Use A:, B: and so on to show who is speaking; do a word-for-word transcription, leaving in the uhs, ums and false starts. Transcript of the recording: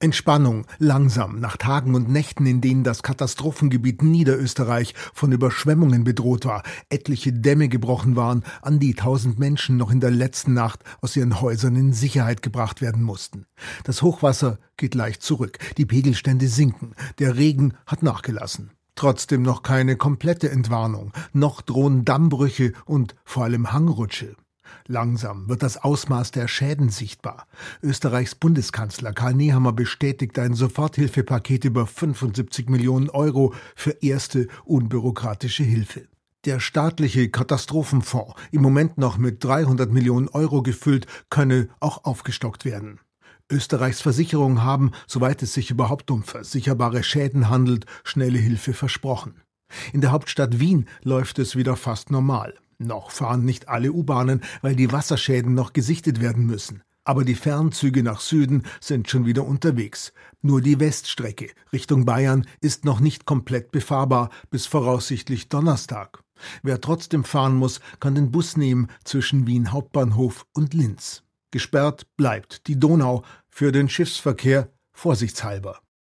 A: Entspannung, langsam, nach Tagen und Nächten, in denen das Katastrophengebiet Niederösterreich von Überschwemmungen bedroht war, etliche Dämme gebrochen waren, an die tausend Menschen noch in der letzten Nacht aus ihren Häusern in Sicherheit gebracht werden mussten. Das Hochwasser geht leicht zurück, die Pegelstände sinken, der Regen hat nachgelassen. Trotzdem noch keine komplette Entwarnung, noch drohen Dammbrüche und vor allem Hangrutsche. Langsam wird das Ausmaß der Schäden sichtbar. Österreichs Bundeskanzler Karl Nehammer bestätigt ein Soforthilfepaket über fünfundsiebzig Millionen Euro für erste unbürokratische Hilfe. Der staatliche Katastrophenfonds, im Moment noch mit dreihundert Millionen Euro gefüllt, könne auch aufgestockt werden. Österreichs Versicherungen haben, soweit es sich überhaupt um versicherbare Schäden handelt, schnelle Hilfe versprochen. In der Hauptstadt Wien läuft es wieder fast normal. Noch fahren nicht alle U-Bahnen, weil die Wasserschäden noch gesichtet werden müssen. Aber die Fernzüge nach Süden sind schon wieder unterwegs. Nur die Weststrecke Richtung Bayern ist noch nicht komplett befahrbar bis voraussichtlich Donnerstag. Wer trotzdem fahren muss, kann den Bus nehmen zwischen Wien Hauptbahnhof und Linz. Gesperrt bleibt die Donau für den Schiffsverkehr vorsichtshalber.